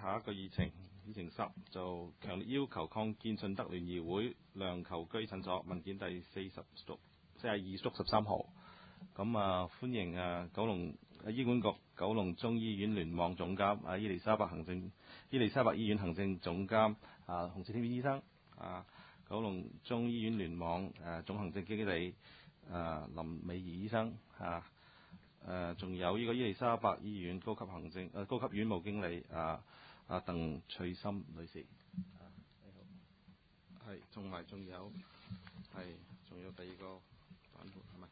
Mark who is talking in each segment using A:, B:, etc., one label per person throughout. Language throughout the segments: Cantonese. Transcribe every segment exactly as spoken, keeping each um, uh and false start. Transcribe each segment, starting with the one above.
A: 下一個議程，議程十就強烈要求擴建順德聯誼會梁銶琚診所文件第四十組四十二組十三號。咁啊，歡迎啊九龍醫管局九龍中醫院聯網總監啊伊利沙伯行政伊利沙伯醫院行政總監啊洪志添醫生啊，九龍中醫院聯網誒、啊、總行政經理啊林美儀醫生啊。誒，仲、呃、有呢個伊利沙伯醫院高級行政誒、呃、高級院務經理啊啊鄧翠心女士，啊你好，係，同埋仲有係，仲有第二個版本係咪？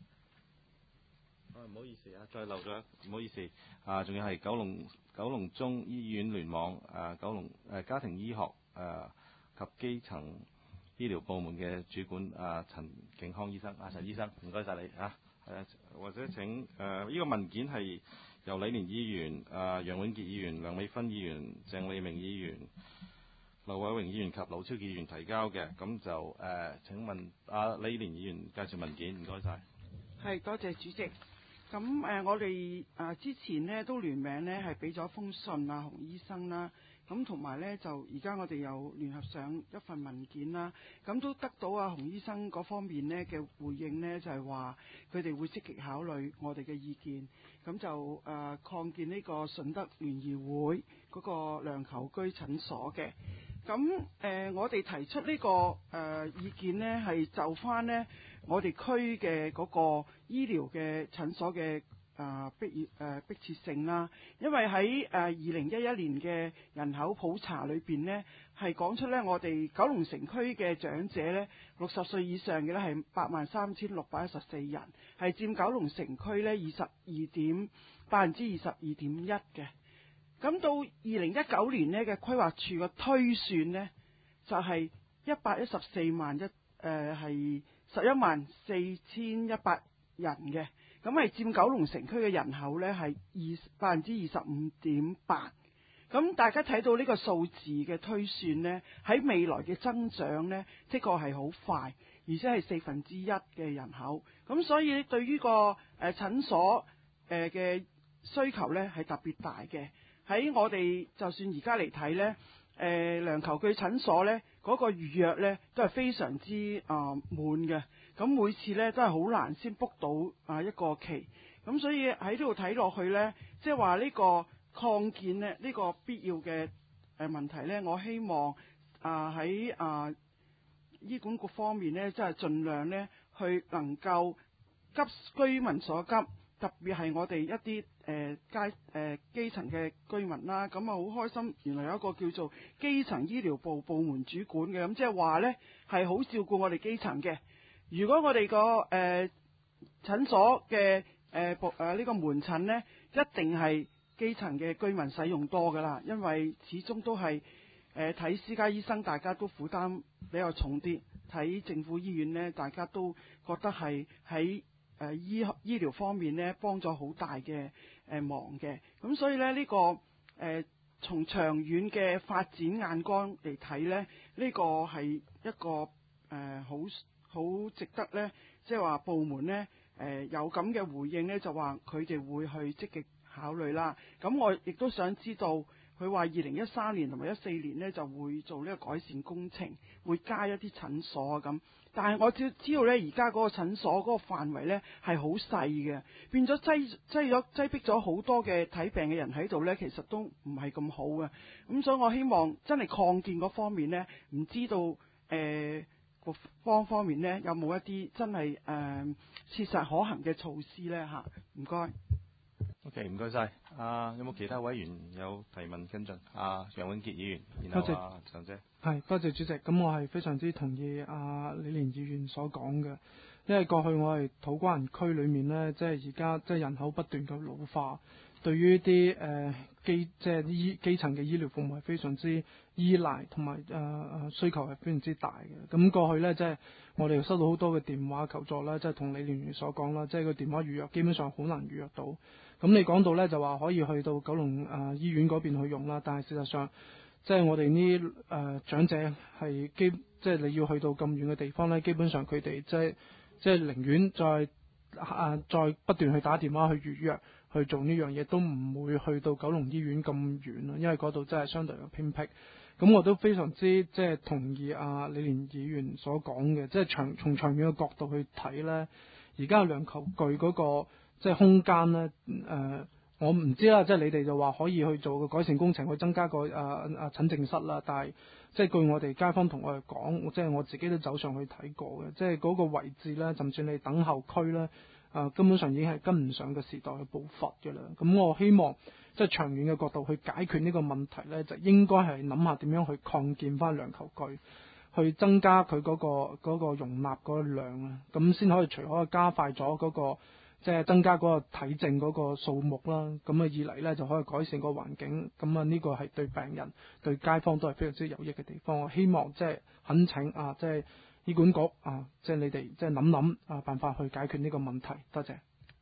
A: 啊唔好意思啊，再漏咗，唔好意思啊，仲有係九龍九龍中醫院聯網啊九龍誒、呃、家庭醫學誒、啊、及基層醫療部門嘅主管啊陳景康醫生啊陳醫生，唔該晒你啊。誒或者請誒呢、呃這個文件係由李連議員、啊楊永傑議員、梁美芬議員、鄭麗明議員、劉偉榮議員及劉超傑議員提交嘅，咁就誒、呃、請問阿、啊、李連議員介紹文件，唔該晒。
B: 係，多謝主席。咁誒、呃，我哋誒、呃、之前呢都聯名呢係俾咗封信啊，洪醫生啦。咁同埋呢，就而家我哋又聯合上一份文件啦。咁都得到啊洪醫生嗰方面呢嘅回應呢，就係話佢哋會積極考慮我哋嘅意見。咁就誒、呃、擴建呢個順德聯誼會嗰個梁銶琚診所嘅。咁誒、呃，我哋提出呢、這個誒、呃、意見呢，係就翻呢我哋區嘅嗰個醫療嘅診所嘅啊迫誒迫切性啦。因為喺誒二零一一年嘅人口普查裏邊呢，係講出呢我哋九龍城區嘅長者呢，六十歲以上嘅呢係八萬三千六百一十四人，係佔九龍城區呢二十二點百分之二十二點一嘅。咁到二零一九年呢嘅規劃處嘅推算呢，就係一百一十四萬一誒係十一萬四千一百人嘅，咁係佔九龍城區嘅人口呢係二百分之二十五點八。咁大家睇到呢個數字嘅推算呢，喺未來嘅增長呢，的確係好快，而且係四分之一嘅人口。咁所以對於個誒診所誒嘅需求呢，係特別大嘅。喺我哋就算而家嚟睇呢，誒、呃、梁銶琚診所呢嗰、那個預約呢都係非常之啊滿嘅，咁、呃、每次呢都係好難先 book 到啊一個期，咁所以喺呢度睇落去呢，即係話呢個擴建呢，呢、這個必要嘅誒問題呢，我希望啊喺啊醫管局方面呢，即係盡量呢去能夠急居民所急。特別係我哋一啲誒街誒基層嘅居民啦，咁啊好開心，原來有一個叫做基層醫療部部門主管嘅，咁即係話呢係好照顧我哋基層嘅。如果我哋個誒診所嘅誒部誒呢個門診呢，一定係基層嘅居民使用多噶啦，因為始終都係誒睇私家醫生，大家都負擔比較重啲；睇政府醫院呢，大家都覺得係喺誒、呃、醫醫療方面咧，幫咗好大嘅誒、呃、忙嘅。咁所以咧，呢、這個誒、呃、從長遠嘅發展眼光嚟睇咧，呢、這個係一個誒好好值得咧，即係話部門咧誒、呃、有咁嘅回應咧，就話佢哋會去積極考慮啦。咁我亦都想知道。佢話二零一三年同埋一四年呢就會做呢個改善工程，會加一啲診所啊咁。但係我只知道呢，而家嗰個診所嗰個範圍呢係好細嘅，變咗擠擠咗擠逼咗好多嘅睇病嘅人喺度呢，其實都唔係咁好嘅。咁所以我希望真係擴建嗰方面呢，唔知道誒個、呃、方方面呢有冇一啲真係誒、呃、切實可行嘅措施呢？嚇？唔該。
A: OK，唔該晒。啊，有冇其他委員有提問跟進？啊，楊永傑議員，然後啊，陳姐。
C: 係，多謝主席。咁我係非常之同意啊李連議員所講嘅，因為過去我係土瓜灣區裏面呢，即係而家即係人口不斷嘅老化，對於啲誒基即係醫基層嘅醫療服務係非常之依賴，同埋誒誒需求係非常之大嘅。咁過去呢，即係我哋收到好多嘅電話求助啦，即係同李連議員所講啦，即係個電話預約基本上好難預約到。咁你講到呢，就話可以去到九龍誒、呃、醫院嗰邊去用啦，但係事實上即係我哋呢誒長者係基即係你要去到咁遠嘅地方呢，基本上佢哋即係即係寧願再啊再不斷去打電話去預約， 去做呢樣嘢，都唔會去到九龍醫院咁遠咯，因為嗰度真係相對嘅偏僻。咁我都非常之即係同意阿李連議員所講嘅，即係長從長遠嘅角度去睇咧，而家梁球具嗰個即係空間咧，誒、呃，我唔知啦，即係你哋就話可以去做個改善工程，去增加個誒誒診症室啦，但係即係據我哋街坊同我哋講，即係我自己都走上去睇過嘅，即係嗰個位置咧，就算你等候區咧。啊、呃，根本上已經係跟唔上個時代嘅步伐嘅啦。咁我希望即係長遠嘅角度去解決呢個問題咧，就應該係諗下點樣去擴建翻梁球具，去增加佢嗰、嗰個嗰個容納嗰個量啊。咁先可以除咗加快咗嗰、嗰個即係增加嗰個體症嗰個數目啦。咁啊，二嚟咧就可以改善個環境。咁啊，呢個係對病人對街坊都係非常之有益嘅地方。我希望即係懇請啊，即係。醫管局啊，即係你哋即係諗諗啊辦法去解決呢個問題。多謝。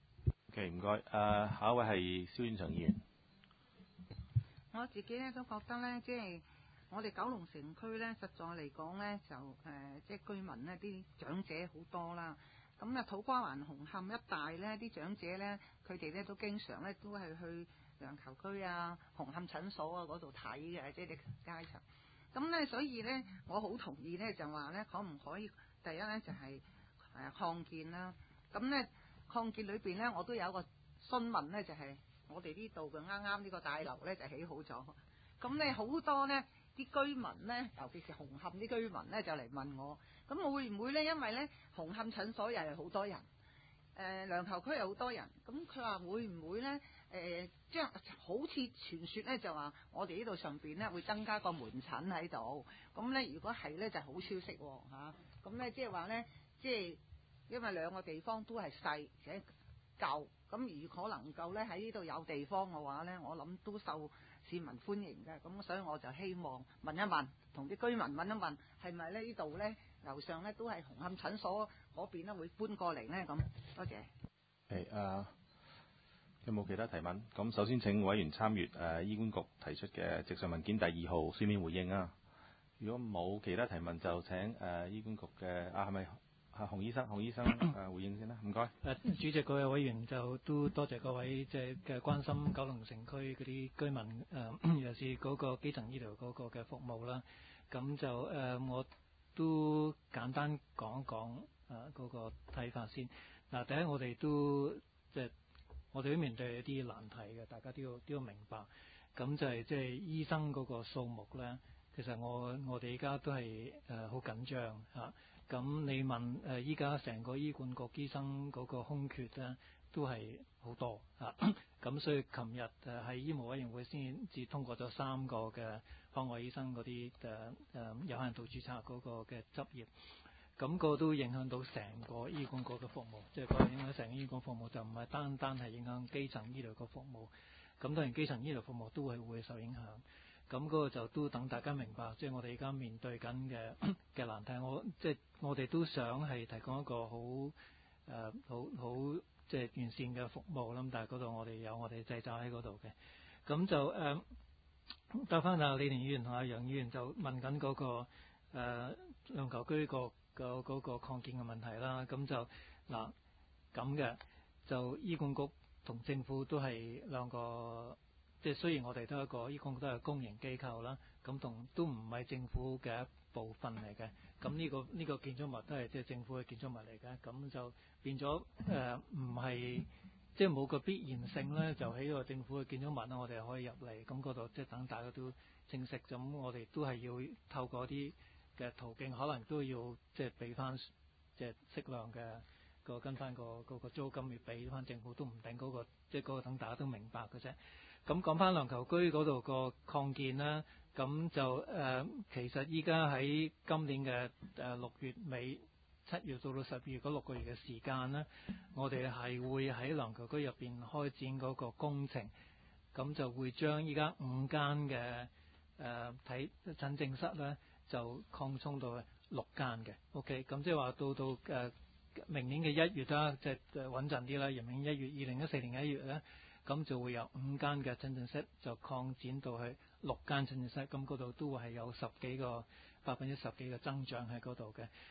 A: OK，唔該。誒、呃，下一位係蕭遠祥議員。
D: 我自己咧都覺得咧，即係我哋九龍城區咧，實在嚟講咧，就誒、呃、即係居民呢啲長者好多啦。咁啊，土瓜灣紅磡一帶咧，啲長者咧，佢哋咧都經常咧都係去梁球區啊、紅磡診所啊嗰度睇嘅，即係啲階層。咁咧，所以咧，我好同意咧，就話咧，可唔可以第一咧就係誒擴建啦。咁咧擴建裏邊咧，我都有一個詢問咧，就係、是、我哋呢度嘅啱啱呢個大樓咧就起好咗。咁咧好多咧啲居民咧，尤其是紅磡啲居民咧，就嚟問我，咁我會唔會咧？因為咧紅磡診所又係好多人，誒、呃、梁球區又好多人，咁佢話會唔會咧？誒，即係、呃、好似傳說咧，就話我哋呢度上邊咧會增加個門診喺度。咁咧，如果係咧，就好消息喎嚇。咁咧，即係話咧，即係因為兩個地方都係細且舊。咁如果能夠咧喺呢度有地方嘅話咧，我諗都受市民歡迎嘅。咁所以我就希望問一問，同啲居民問一問，係咪咧呢度咧樓上咧都係紅磡診所嗰邊咧會搬過嚟咧？咁多謝。
A: 係啊。Uh 有冇其他提問？咁首先請委員參閱誒、呃、醫管局提出嘅直上文件第二號書面回應啊。如果冇其他提問，就請誒、呃、醫管局嘅啊係咪啊洪醫生洪醫生誒、呃、回應先啦。唔該。
E: 誒主席各位委員就都多謝各位即係嘅關心九龍城區嗰啲居民誒、呃，尤其是嗰個基層醫療嗰個嘅服務啦。咁就誒、呃、我都簡單講一講誒嗰個睇法先。嗱、呃，第一我哋都即係。我哋都面對一啲難題嘅，大家都要都要明白。咁就係即係醫生嗰個數目咧，其實我我哋而家都係誒好緊張嚇。咁、啊、你問誒依家成個醫管局醫生嗰個空缺咧，都係好多嚇。咁、啊、所以琴日誒喺醫務委員會先至通過咗三個嘅海外醫生嗰啲誒誒有限度註冊嗰個嘅執業。咁個都影響到成個醫管局嘅服務，即係個影響成個醫管局服務，就唔係單單係影響基層醫療嘅服務。咁當然基層醫療服務都係會受影響。咁嗰個就都等大家明白，即係我哋而家面對緊嘅嘅難題。我即係我哋都想係提供一個好誒好好即係完善嘅服務啦。但係嗰度我哋有我哋掣肘喺嗰度嘅。咁就誒答翻阿李連議員同阿楊議員就問緊嗰個誒梁球區個。個嗰個擴建嘅問題啦，咁就嗱咁嘅，就醫管局同政府都係兩個，即係雖然我哋都係一個醫管局都係公營機構啦，咁同都唔係政府嘅一部分嚟嘅，咁呢個呢個建築物都係即係政府嘅建築物嚟嘅，咁就變咗誒唔係即係冇個必然性咧，就喺個政府嘅建築物啦，我哋可以入嚟，咁嗰度即係等大家都清晰，咁我哋都係要透過啲嘅途徑可能都要即係俾翻即係適量嘅個跟翻個嗰個租金，要俾翻政府都唔定嗰個即係嗰個等大家都明白嘅啫。咁講翻梁球居嗰度個擴建啦，咁就誒、呃、其實依家喺今年嘅誒六月尾七月到到十二月嗰六個月嘅時間咧，我哋係會喺梁球居入邊開展嗰個工程，咁就會將依家五間嘅誒睇診症室咧，就擴充到六間嘅 ，OK， 咁即係話到到誒、呃、明年嘅一月啦，即係穩陣啲啦。明年一月，二零一四年嘅一月咧，咁就會由五間嘅診症室就擴展到去六間診症室，咁嗰度都會係有十幾個百分之十幾嘅增長喺嗰度嘅。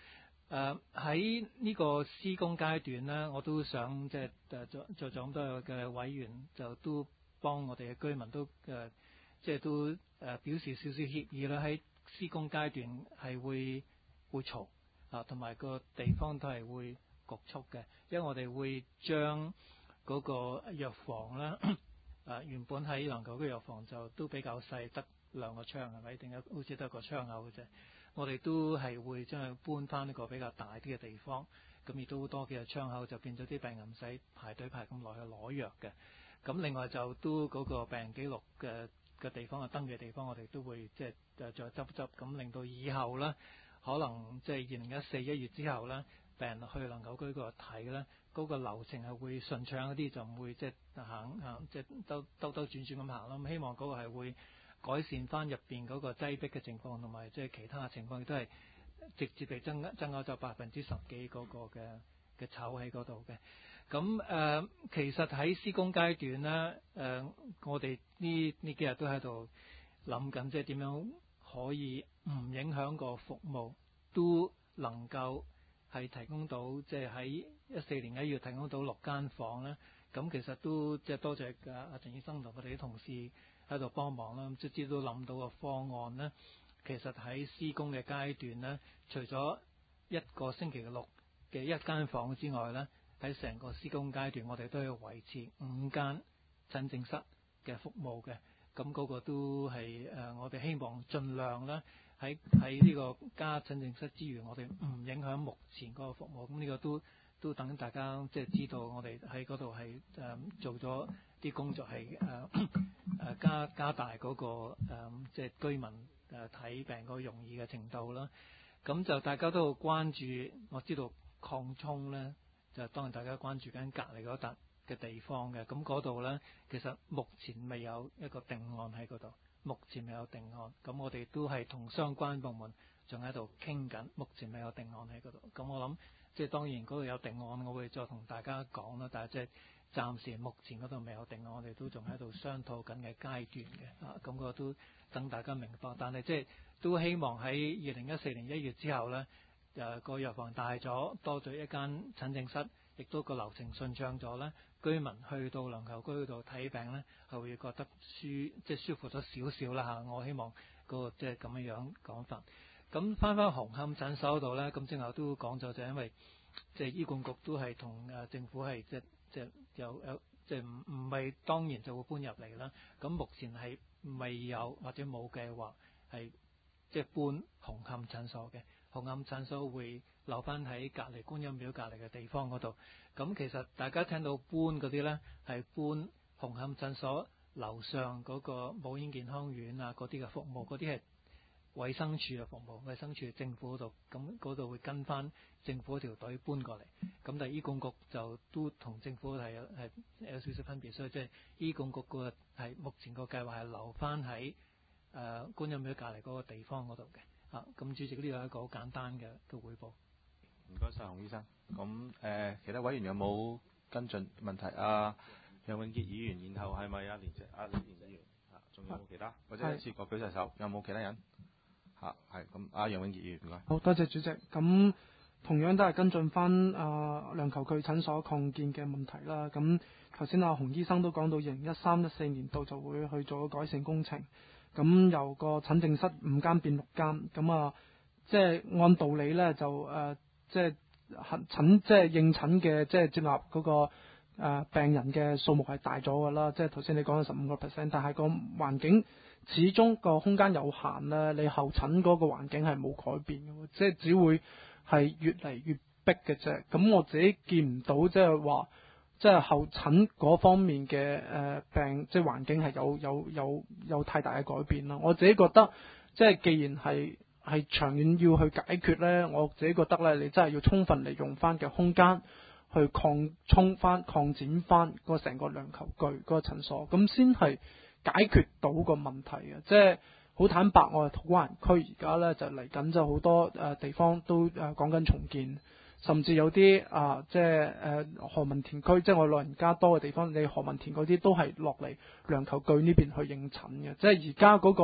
E: 誒喺呢個施工階段咧，我都想即係誒在在座咁多嘅委員就都幫我哋嘅居民都誒、呃、即係都誒、呃、表示少少歉意啦。喺施工階段係會會嘈啊，同埋個地方都係會局促嘅，因為我哋會將嗰個藥房咧誒、呃、原本喺蘭球區藥房就都比較細，得兩個窗係咪？定係好似得個窗口嘅啫。我哋都係會將佢搬翻一個比較大啲嘅地方，咁亦都多嘅窗口，就變咗啲病人唔使排隊排咁耐去攞藥嘅。咁另外就都嗰個病人記錄嘅嘅地方啊，登記地方，我哋都會即係誒再執執，咁令到以後咧，可能即係二零一四一月之後咧，病人去蘭球區嗰度睇咧，嗰個流程係會順暢一啲，就唔會即係行行即係兜兜兜轉轉咁行咯。咁希望嗰個係會改善翻入邊嗰個擠迫嘅情況，同埋即係其他嘅情況，亦都係直接地增增加咗百分之十幾嗰個嘅嘅籌喺嗰度嘅。咁誒、呃，其實喺施工階段咧，誒、呃，我哋呢呢幾日都喺度諗緊，即係點樣可以唔影響個服務，都能夠係提供到，即係喺一四年一月提供到六間房咧。咁其實都即係多謝阿阿陳醫生同我哋啲同事喺度幫忙啦，即係都諗到個方案咧。其實喺施工嘅階段咧，除咗一個星期六嘅一間房之外咧，喺成個施工階段，我哋都要維持五間診症室嘅服務嘅。咁嗰個都係誒、呃，我哋希望盡量咧喺喺呢個加診症室之餘，我哋唔影響目前嗰個服務。咁呢個都都等大家即係知道，我哋喺嗰度係誒做咗啲工作，係誒誒加加大嗰、那個、呃、即係居民誒睇病嗰個容易嘅程度啦。咁就大家都好關注，我知道擴充咧，就當然大家關注緊隔離嗰笪嘅地方嘅。咁嗰度咧，其實目前未有一個定案喺嗰度，目前未有定案。咁我哋都係同相關部門仲喺度傾緊，目前未有定案喺嗰度。咁我諗。即係當然嗰度有定案，我會再同大家講啦。但係即係暫時目前嗰度未有定案，我哋都仲喺度商討緊嘅階段嘅。啊，咁個都等大家明白。但係即係都希望喺二零一四年一月之後咧，誒個藥房大咗，多咗一間診症室，亦都個流程順暢咗咧。居民去到蘭球區嗰度睇病咧，係會覺得舒即係舒服咗少少啦嚇。我希望嗰個即係咁樣樣講法。咁翻翻紅磡診所嗰度咧，咁正後都講咗，就因為即係醫管局都係同誒政府係即即有有即係唔唔係當然就會搬入嚟啦。咁目前係未有或者冇計劃係即係搬紅磡診所嘅。紅磡診所會留翻喺隔離觀音廟隔離嘅地方嗰度。咁其實大家聽到搬嗰啲咧，係搬紅磡診所樓上嗰個母嬰健康院啊，嗰啲嘅服務，嗰啲係衛生署嘅服務，衛生署政府嗰度，咁嗰度會跟翻政府嗰條隊搬過嚟。咁但係醫管局就都同政府係有係有少少分別，所以即係醫管局個係目前個計劃係留翻喺誒觀音廟隔離嗰個地方嗰度嘅。啊，咁主席呢個係一個好簡單嘅嘅彙報。
A: 唔該晒，洪醫生。咁誒、呃，其他委員有冇跟進問題？啊，楊永傑議員，然後係咪啊連謝啊連議員？啊，仲有冇其他？或者一次過舉晒手，有冇其他人？嚇，係咁，阿楊永傑議員唔該。
C: 好多謝主席。咁同樣都係跟進翻啊梁球區診所擴建嘅問題啦。咁頭先阿洪醫生都講到，二零一三一四年度就會去做改善工程。咁由個診症室五間變六間。咁啊，即係按道理咧就誒、呃，即係診即係應診嘅即係接納嗰、那個、呃、病人嘅數目係大咗㗎啦。即係頭先你講嘅十五個 percent，但係個環境始終個空間有限咧，你候診嗰個環境係冇改變嘅，即係只會係越嚟越逼嘅啫。咁我自己見唔到即係話，即係候診嗰方面嘅誒、呃、病，即係環境係有有有有太大嘅改變啦。我自己覺得，即係既然係係長遠要去解決咧，我自己覺得咧，你真係要充分利用翻嘅空間去擴充翻、擴展翻個成個梁球區嗰個診所，咁先係解決到個問題嘅。即係好坦白，我哋土瓜灣區而家咧就嚟緊就好多誒、呃、地方都誒講緊重建，甚至有啲啊、呃、即係誒、呃、何文田區，即係我老人家多嘅地方，你何文田嗰啲都係落嚟梁球區呢邊去應診嘅。即係而家嗰個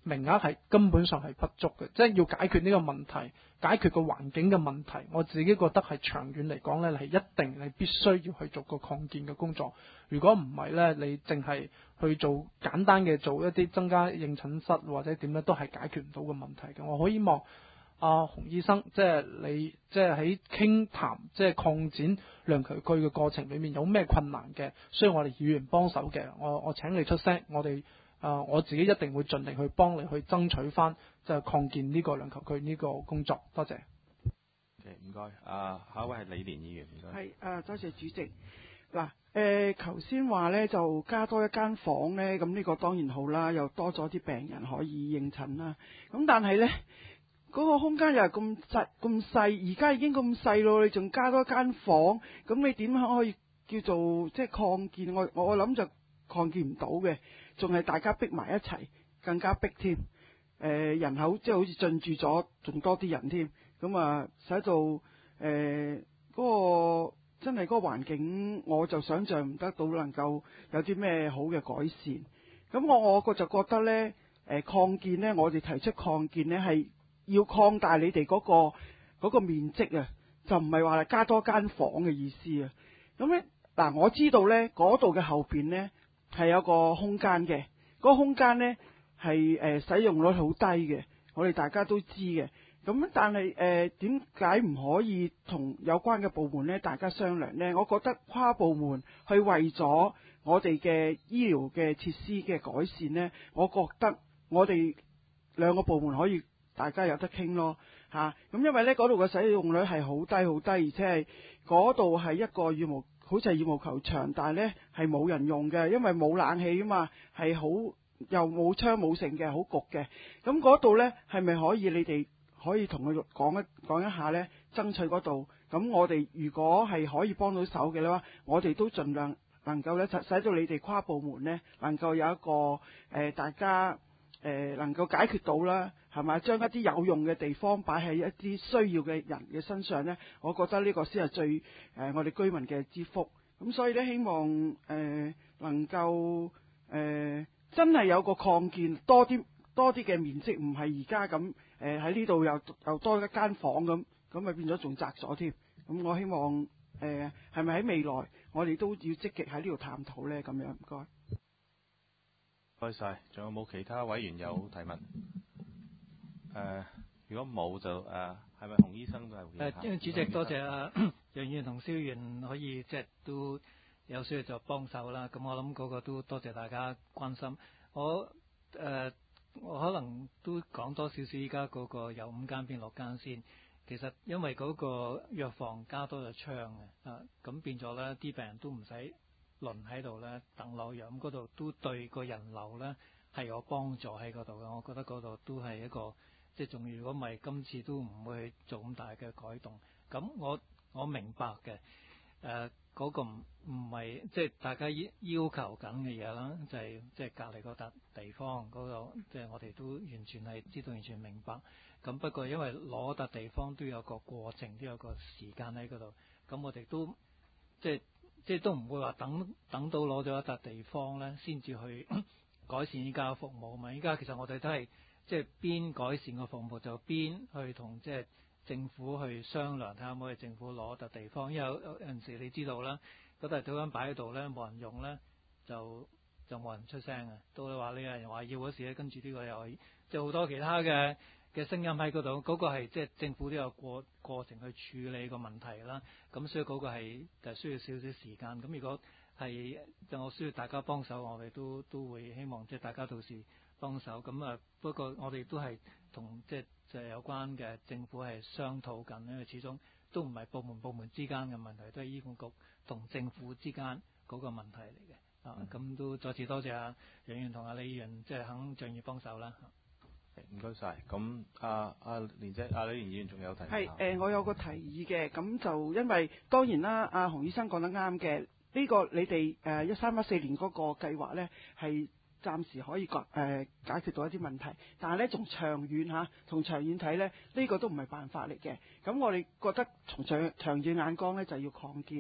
C: 名額係根本上係不足嘅，即係要解決呢個問題，解決個環境嘅問題。我自己覺得係長遠嚟講呢係一定係必須要去做個擴建嘅工作。如果唔係呢，你淨係去做簡單嘅做一啲增加應診室或者點呢，都係解決唔到個問題嘅。我好希望阿洪醫生，即係你即係喺傾談即係擴展梁球區嘅過程裏面有咩困難嘅，需要我哋議員幫手嘅，我我請你出聲，我哋。啊、呃！我自己一定會盡力去幫你去爭取翻，即係擴建呢個梁球區呢個工作。多謝。
A: 唔該。啊，下一位係李連議員，唔該。
B: 係啊，多謝主席。嗱，誒頭先話咧就加多一間房咧，咁呢個當然好啦，又多咗啲病人可以應診啦。咁但係咧嗰個空間又係咁細咁細，而家已經咁細咯，你仲加多一間房，咁你點可以叫做即係擴建？我我諗就擴建唔到嘅。仲係大家逼埋一齊，更加逼添。誒、呃、人口即係好似進駐咗，仲多啲人添。咁啊，使到誒嗰個真係嗰個環境，我就想像唔得到能夠有啲咩好嘅改善。咁我我個就覺得呢，誒、呃、擴建呢，我哋提出擴建呢係要擴大你哋嗰、嗰個嗰個面積啊，就唔係話加多間房嘅意思啊。咁咧嗱，我知道呢嗰度嘅後邊呢。係有個空間嘅，嗰、那個空間呢係誒、呃、使用率好低嘅，我哋大家都知嘅。咁但係誒點解唔可以同有關嘅部門呢大家商量呢？我覺得跨部門去為咗我哋嘅醫療嘅設施嘅改善呢，我覺得我哋兩個部門可以大家有得傾咯嚇。咁、啊、因為呢嗰度嘅使用率係好低好低，而且係嗰度係一個羽毛。好似係羽毛球場，但係呢係冇人用嘅，因為冇冷氣啊嘛，係好又冇窗冇剩嘅，好焗嘅。咁嗰度呢係咪可以你哋可以同佢講一講一下呢？爭取嗰度。咁我哋如果係可以幫到手嘅話，我哋都盡量能夠呢，使到你哋跨部門呢能夠有一個誒、呃、大家誒、呃、能夠解決到啦，係咪？將一啲有用嘅地方擺喺一啲需要嘅人嘅身上呢，我覺得呢個先係最誒、呃、我哋居民嘅之福。咁所以呢，希望誒、呃、能夠誒、呃、真係有個擴建多啲多啲嘅面積，唔係而家咁誒喺呢度又又多一間房咁，咁咪變咗仲窄咗添。咁我希望誒係咪喺未來我哋都要積極喺呢度探討呢？咁樣唔該。
A: 唔該晒，仲有冇其他委員有提問？誒、呃，如果冇就誒，係、呃、咪洪醫生都係會？
E: 誒，因為主席多謝啊楊議員同蕭議員可以即係都有需要就幫手啦。咁我諗嗰個都多謝大家關心。我誒、呃，我可能都講多少少依家嗰個由五間變六間先。其實因為嗰個藥房加多咗窗嘅，啊，咁變咗咧啲病人都唔使輪喺度咧等攞藥，咁嗰度都對個人流咧係有幫助喺嗰度嘅。我覺得嗰度都係一個即係仲，如果唔係今次都唔會做咁大嘅改動。咁我我明白嘅，誒嗰個唔唔係即係大家要要求緊嘅嘢啦，就係即係隔離嗰笪地方嗰個，即係我哋都完全係知道，完全明白。咁不過因為攞笪地方都有個過程，都有個時間喺嗰度，咁我哋都即係即係都唔會話等等到攞咗一笪地方咧，先至去改善依家嘅服務嘛。依家其實我哋都係即係邊改善個服務就邊去同即係政府去商量，睇下可唔可以政府攞笪地方。因為有有陣時你知道啦，嗰笪地方擺喺度咧，冇人用咧，就就冇人出聲嘅。到你話你有人話要嗰時咧，跟住呢個又即係好多其他嘅嘅聲音喺嗰度，嗰、嗰個係即係政府都有過過程去處理個問題啦。咁所以嗰個係就需要少少時間。咁如果係就我需要大家幫手，我哋都都會希望即係大家到時幫手。咁啊，不過我哋都係同即係就係有關嘅政府係商討緊，因為始終都唔係部門部門之間嘅問題，都係醫管局同政府之間嗰個問題嚟嘅。啊，咁都再次多謝阿楊議員同阿李議員即係肯仗義幫手啦。
A: 唔該晒。咁阿阿連姐、阿、啊、李連議員仲有提問？
B: 係誒、呃，我有個提議嘅，咁就因為當然啦，阿、啊、洪醫生講得啱嘅，呢、這個你哋誒一三一四年嗰個計劃呢，係暫時可以解誒、呃、解決到一啲問題，但係呢，從長遠嚇，從長遠睇呢，呢、這個都唔係辦法嚟嘅。咁我哋覺得從長長遠眼光呢，就要擴建。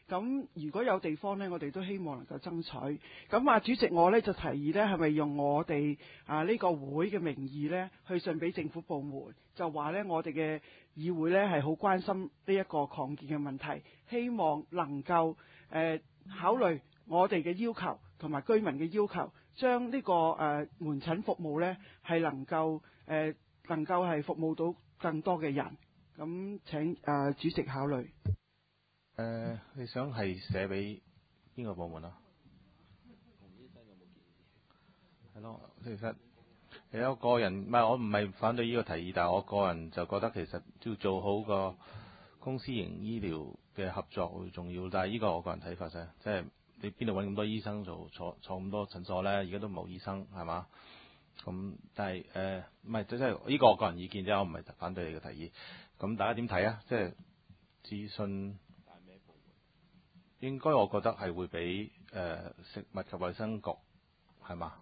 B: 咁如果有地方呢，我哋都希望能夠爭取。咁啊，主席我呢就提議呢，係咪用我哋啊呢個會嘅名義呢，去信俾政府部門，就話呢，我哋嘅議會呢係好關心呢一個擴建嘅問題，希望能夠誒、呃、考慮我哋嘅要求同埋居民嘅要求，將呢、這個誒、呃、門診服務呢係能夠誒、呃、能夠係服務到更多嘅人。咁請誒、呃、主席考慮。
A: 誒、呃，你想係寫俾邊個部門啊？係咯，其實其實我個人唔係我唔係反對呢個提議，但係我個人就覺得其實要做好個公私營醫療嘅合作會重要。但係呢個我個人睇法啫，即係你邊度揾咁多醫生做坐坐咁多診所咧？而家都冇醫生係嘛？咁但係誒唔係即係呢個我個人意見啫，我唔係反對你嘅提議。咁大家點睇啊？即係諮詢。應該我覺得係會俾誒、呃、食物及衛生局係嘛？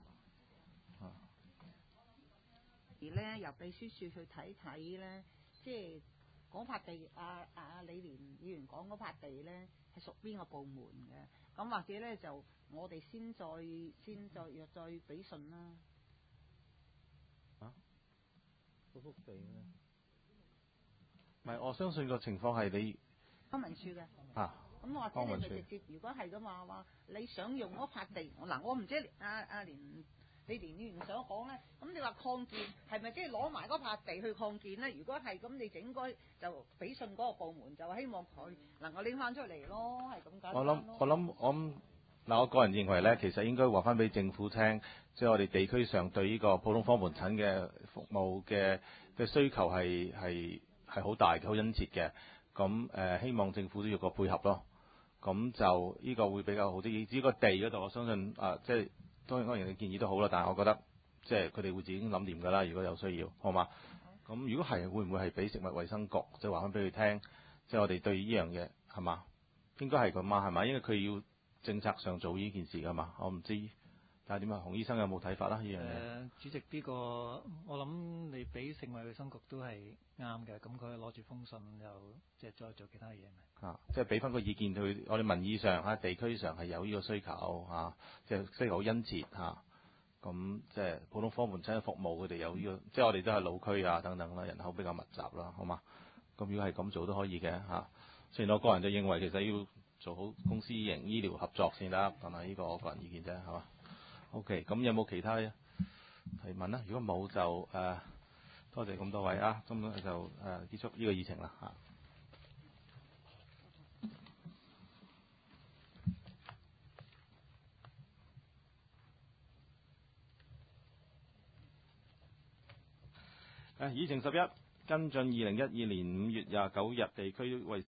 D: 而咧由秘書處去睇睇咧，即係嗰塊地，阿阿李連議員講嗰塊地咧係屬邊個部門嘅？咁或者咧就我哋先再先再約再俾信啦。
A: 啊？嗰幅地咧？唔係，我相信個情況係你
D: 康文署嘅。
A: 啊。
D: 咁我或者你咪直接，如果係咁話話，你想用嗰塊地，嗱我唔知阿阿連你連議員想講咧，咁你話擴建係咪即係攞埋嗰塊地去擴建咧？如果係咁，你就應該就俾信嗰個部門，就希望佢能夠拎翻出嚟咯，係咁解。
A: 我諗我諗我諗嗱，我個人認為咧，其實應該話翻俾政府聽，即係我哋地區上對呢個普通科門診嘅服務嘅嘅需求係係係好大嘅，好殷切嘅。咁誒、呃，希望政府都要個配合咯。咁就呢個會比較好啲。至於個地嗰度，我相信啊，即係當然當然嘅建議都好啦。但係我覺得即係佢哋會自己諗掂㗎啦。如果有需要，好嘛？咁如果係會唔會係俾食物衛生局即係話翻俾佢聽，即係我哋對呢樣嘢係嘛？應該係咁啊，係嘛？因為佢要政策上做呢件事㗎嘛。我唔知，但係點啊？洪醫生有冇睇法啦？呢樣嘢？
E: 誒，主席呢、呢個我諗你俾食物衛生局都係啱嘅。咁佢攞住封信又即係再做其他嘢咪？
A: 啊，即係俾翻個意見佢，我哋民意上喺地區上係有呢個需求嚇、啊，即係需求好殷切嚇。咁、啊、即係普通科門診嘅服務，佢哋有呢、呢個，即係我哋都係老區啊等等啦，人口比較密集啦，好嘛？咁如果係咁做都可以嘅嚇。雖然我個人就認為其實要做好公私營醫療合作先得，但係呢個我個人意見啫，係嘛 ？OK，咁有冇其他提問咧？如果冇就誒、呃，多謝咁多位啊，咁就誒、呃、結束呢個議程啦嚇。誒，議程十一，跟進二零一二年五月廿九日地區衛